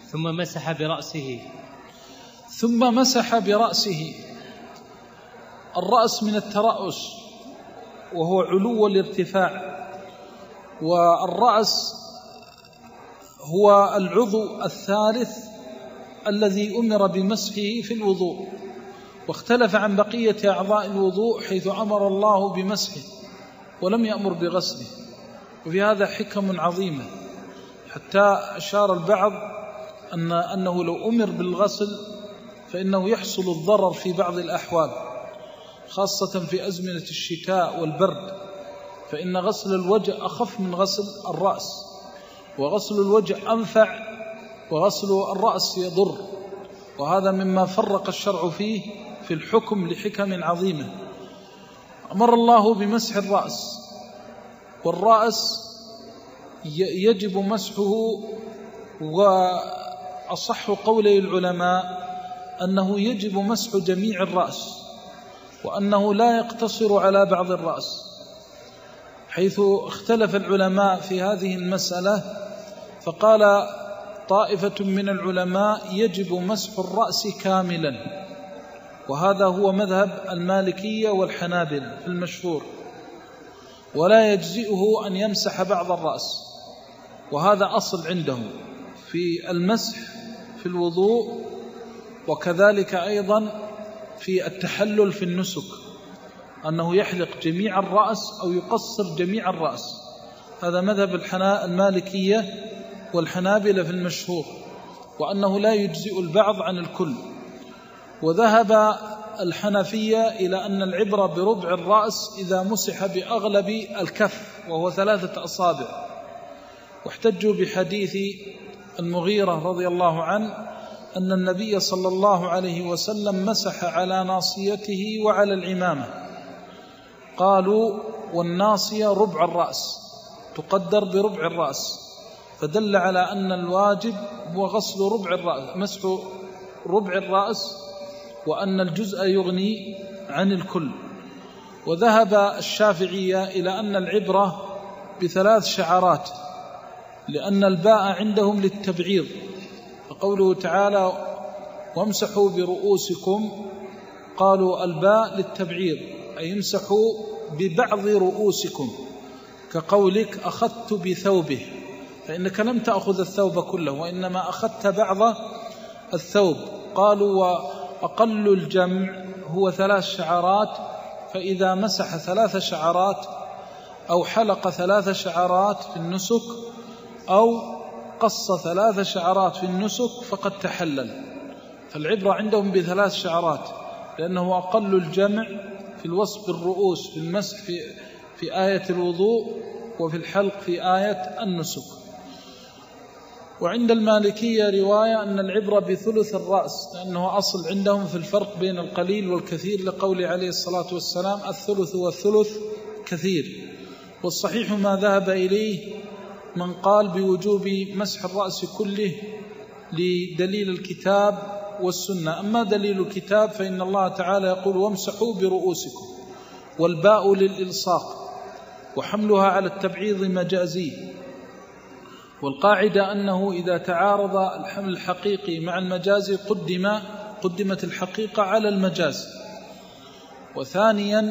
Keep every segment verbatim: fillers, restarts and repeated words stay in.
ثم مسح برأسه ثم مسح برأسه. الرأس من الترأس وهو علو الارتفاع، والرأس هو العضو الثالث الذي أمر بمسحه في الوضوء، واختلف عن بقية أعضاء الوضوء حيث أمر الله بمسحه ولم يأمر بغسله، وفي هذا حكم عظيمة، حتى أشار البعض أن أنه لو أمر بالغسل فإنه يحصل الضرر في بعض الأحوال، خاصة في أزمنة الشتاء والبرد، فإن غسل الوجه أخف من غسل الرأس، وغسل الوجه أنفع، وغسل الرأس يضر، وهذا مما فرق الشرع فيه في الحكم لحكم عظيمة. أمر الله بمسح الرأس، والرأس يجب مسحه، وأصح قولي العلماء أنه يجب مسح جميع الرأس، وأنه لا يقتصر على بعض الرأس، حيث اختلف العلماء في هذه المسألة، فقال طائفة من العلماء يجب مسح الرأس كاملا، وهذا هو مذهب المالكية والحنابلة في المشهور، ولا يجزئه أن يمسح بعض الرأس، وهذا أصل عندهم في المسح في الوضوء، وكذلك أيضا في التحلل في النسك، أنه يحلق جميع الرأس أو يقصر جميع الرأس. هذا مذهب المالكية والحنابلة في المشهور، وأنه لا يجزئ البعض عن الكل. وذهب الحنفية إلى أن العبرة بربع الرأس إذا مسح بأغلب الكف وهو ثلاثة أصابع، واحتجوا بحديث المغيرة رضي الله عنه أن النبي صلى الله عليه وسلم مسح على ناصيته وعلى العمامة، قالوا والناصية ربع الرأس تقدر بربع الرأس، فدل على أن الواجب هو غسل ربع الرأس، مسح ربع الرأس، وأن الجزء يغني عن الكل. وذهب الشافعية إلى أن العبرة بثلاث شعرات، لأن الباء عندهم للتبعيض، فقوله تعالى وامسحوا برؤوسكم، قالوا الباء للتبعيض أي امسحوا ببعض رؤوسكم، كقولك أخذت بثوبه، فإنك لم تأخذ الثوب كله وإنما أخذت بعض الثوب. قالوا وأقل الجمع هو ثلاث شعرات، فإذا مسح ثلاث شعرات أو حلق ثلاث شعرات في النسك أو قص ثلاث شعرات في النسك فقد تحلل. فالعبرة عندهم بثلاث شعرات، لأنه أقل الجمع في الوصف بالرؤوس في المسح في, في آية الوضوء، وفي الحلق في آية النسك. وعند المالكية رواية أن العبرة بثلث الرأس، لأنه أصل عندهم في الفرق بين القليل والكثير، لقول عليه الصلاة والسلام الثلث والثلث كثير. والصحيح ما ذهب إليه من قال بوجوب مسح الرأس كله لدليل الكتاب والسنة. أما دليل الكتاب فإن الله تعالى يقول وامسحوا برؤوسكم، والباء للإلصاق، وحملها على التبعيض مجازي، والقاعدة أنه إذا تعارض الحمل الحقيقي مع المجازي قدم قدمت الحقيقة على المجاز. وثانيا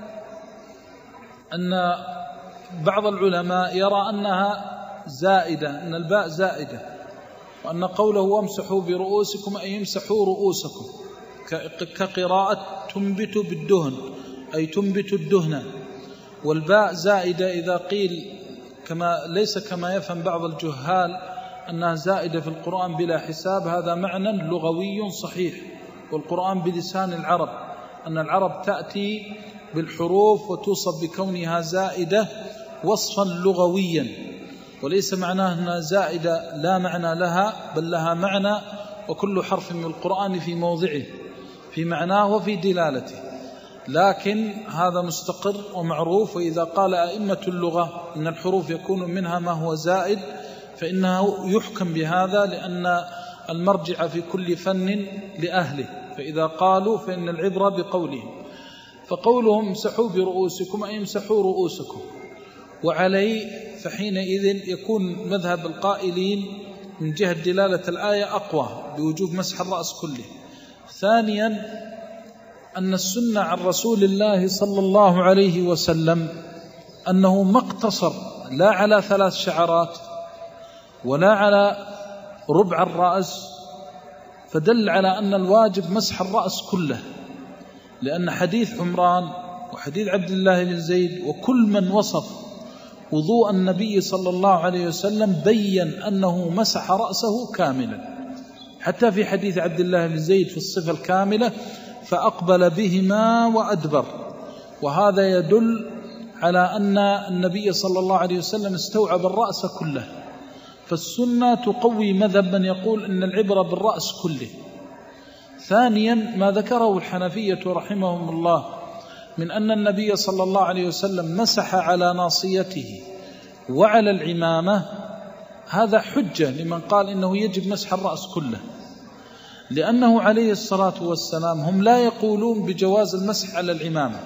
أن بعض العلماء يرى أنها زائدة، أن الباء زائدة، وأن قوله وامسحوا برؤوسكم أي يمسحوا رؤوسكم، كقراءة تنبت بالدهن أي تنبت الدهن، والباء زائدة إذا قيل كما ليس كما يفهم بعض الجهال أنها زائدة في القرآن بلا حساب، هذا معنى لغوي صحيح، والقرآن بلسان العرب، أن العرب تأتي بالحروف وتوصف بكونها زائدة وصفا لغويا، وليس معناه أنها زائدة لا معنى لها، بل لها معنى، وكل حرف من القرآن في موضعه في معناه وفي دلالته، لكن هذا مستقر ومعروف. وإذا قال أئمة اللغة إن الحروف يكون منها ما هو زائد فإنه يحكم بهذا، لأن المرجع في كل فن لأهله، فإذا قالوا فإن العبرة بقولهم. فقولهم امسحوا برؤوسكم أي امسحوا رؤوسكم، وعليه فحينئذ يكون مذهب القائلين من جهة دلالة الآية أقوى بوجوب مسح الرأس كله. ثانيا أن السنة عن رسول الله صلى الله عليه وسلم أنه ما اقتصر لا على ثلاث شعرات ولا على ربع الرأس، فدل على أن الواجب مسح الرأس كله، لأن حديث عمران وحديث عبد الله بن زيد وكل من وصف وضوء النبي صلى الله عليه وسلم بين أنه مسح رأسه كاملا، حتى في حديث عبد الله بن زيد في الصفة الكاملة فأقبل بهما وأدبر، وهذا يدل على أن النبي صلى الله عليه وسلم استوعب الرأس كله. فالسنة تقوي مذهب من يقول أن العبرة بالرأس كله. ثانيا ما ذكره الحنفية رحمهم الله من أن النبي صلى الله عليه وسلم مسح على ناصيته وعلى العمامة، هذا حجة لمن قال إنه يجب مسح الرأس كله، لأنه عليه الصلاة والسلام هم لا يقولون بجواز المسح على العمامة،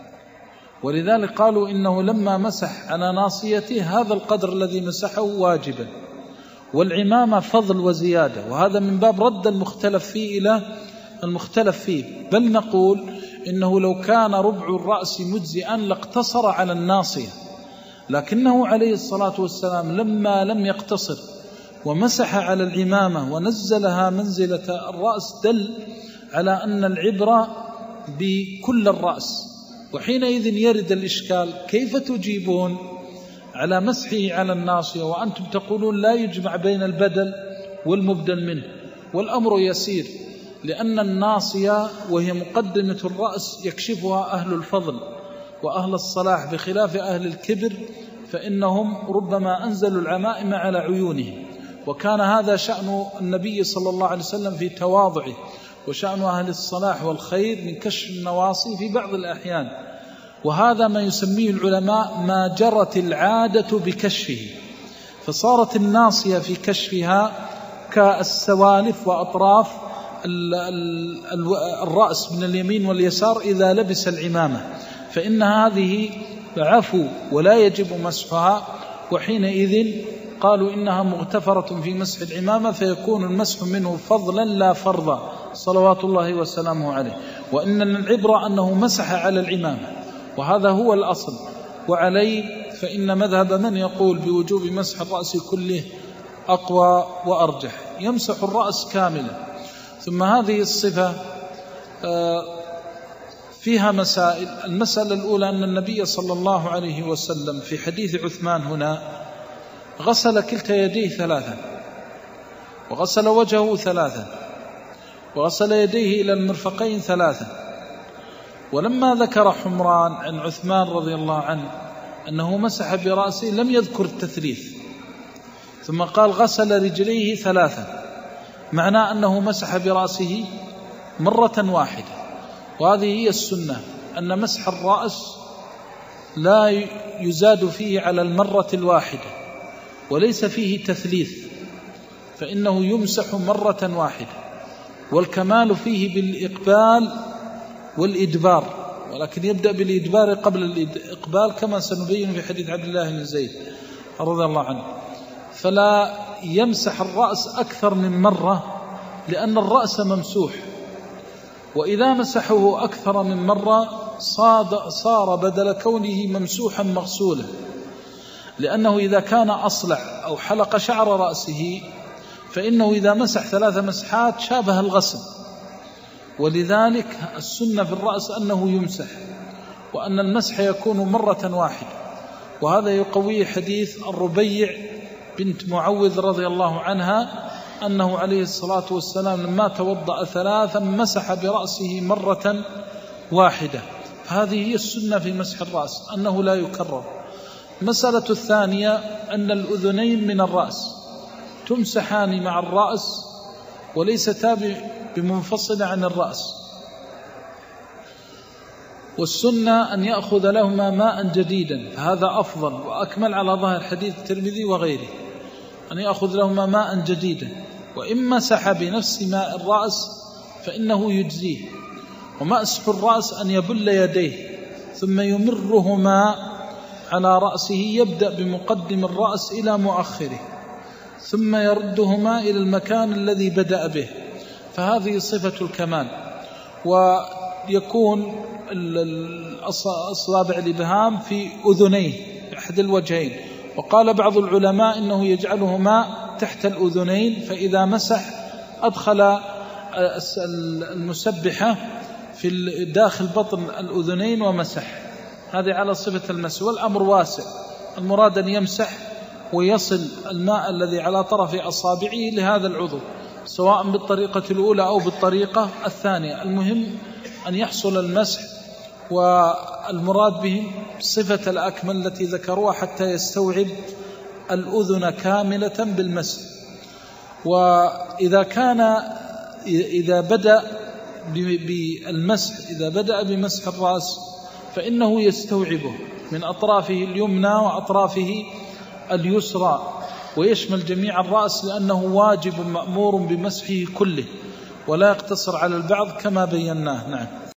ولذلك قالوا إنه لما مسح على ناصيته هذا القدر الذي مسحه واجبا، والعمامة فضل وزيادة، وهذا من باب رد المختلف فيه إلى المختلف فيه. بل نقول إنه لو كان ربع الرأس مجزئا لاقتصر على الناصية، لكنه عليه الصلاة والسلام لما لم يقتصر ومسح على العمامة ونزلها منزلة الرأس دل على أن العبرة بكل الرأس. وحينئذ يرد الإشكال: كيف تجيبون على مسحه على الناصية وأنتم تقولون لا يجمع بين البدل والمبدل منه؟ والأمر يسير، لأن الناصية وهي مقدمة الرأس يكشفها أهل الفضل وأهل الصلاح، بخلاف أهل الكبر فإنهم ربما أنزلوا العمائم على عيونهم، وكان هذا شأن النبي صلى الله عليه وسلم في تواضعه، وشأن أهل الصلاح والخير من كشف النواصي في بعض الأحيان. وهذا ما يسميه العلماء ما جرت العادة بكشفه، فصارت الناصية في كشفها كالسوالف وأطراف الرأس من اليمين واليسار إذا لبس العمامة، فإن هذه عفو ولا يجب مسحها، وحينئذ قالوا إنها مغتفرة في مسح العمامة، فيكون المسح منه فضلا لا فرضا صلوات الله وسلامه عليه. وإن العبرة أنه مسح على العمامة، وهذا هو الأصل، وعليه فإن مذهب من يقول بوجوب مسح الرأس كله أقوى وأرجح، يمسح الرأس كاملا. ثم هذه الصفة فيها مسائل. المسألة الأولى أن النبي صلى الله عليه وسلم في حديث عثمان هنا غسل كلتا يديه ثلاثا، وغسل وجهه ثلاثا، وغسل يديه إلى المرفقين ثلاثا. ولما ذكر حمران عن عثمان رضي الله عنه أنه مسح برأسه لم يذكر التثليث، ثم قال غسل رجليه ثلاثا، معناه أنه مسح برأسه مرة واحدة. وهذه هي السنة، أن مسح الرأس لا يزاد فيه على المرة الواحدة، وليس فيه تثليث، فإنه يمسح مرة واحدة، والكمال فيه بالإقبال والإدبار، ولكن يبدأ بالإدبار قبل الإقبال كما سنبين في حديث عبد الله بن زيد رضي الله عنه. فلا يمسح الرأس أكثر من مرة، لأن الرأس ممسوح، وإذا مسحه أكثر من مرة صار بدل كونه ممسوحا مغسولا، لأنه إذا كان أصلع أو حلق شعر رأسه فإنه إذا مسح ثلاث مسحات شابه الغسل. ولذلك السنة في الرأس أنه يمسح، وأن المسح يكون مرة واحدة. وهذا يقوي حديث الربيع بنت معوذ رضي الله عنها أنه عليه الصلاة والسلام لما توضأ ثلاثا مسح برأسه مرة واحدة. فهذه هي السنة في مسح الرأس، أنه لا يكرر. المسألة الثانية أن الأذنين من الرأس تمسحان مع الرأس وليستا بمنفصل عن الرأس، والسنة أن يأخذ لهما ماء جديدا، فهذا أفضل وأكمل على ظاهر حديث الترمذي وغيره، أن يأخذ لهما ماء جديدا. وإن مسح بنفس ماء الرأس فإنه يجزيه. ومسح الرأس أن يبل يديه ثم يمرهما على رأسه، يبدأ بمقدم الرأس إلى مؤخره، ثم يردهما إلى المكان الذي بدأ به، فهذه صفة الكمال. ويكون أصابع الإبهام في أذنيه أحد الوجهين، وقال بعض العلماء إنه يجعلهما تحت الأذنين، فإذا مسح أدخل المسبحة في داخل بطن الأذنين ومسح. هذه على صفة المسح، والأمر واسع، المراد أن يمسح ويصل الماء الذي على طرف أصابعه لهذا العضو، سواء بالطريقة الأولى أو بالطريقة الثانية، المهم أن يحصل المسح. والمراد به صفة الأكمل التي ذكروها حتى يستوعب الأذن كاملة بالمسح. وإذا كان إذا بدأ بالمسح إذا بدأ بمسح الرأس فإنه يستوعبه من أطرافه اليمنى وأطرافه اليسرى، ويشمل جميع الرأس، لأنه واجب مأمور بمسحه كله ولا يقتصر على البعض كما بيناه. نعم.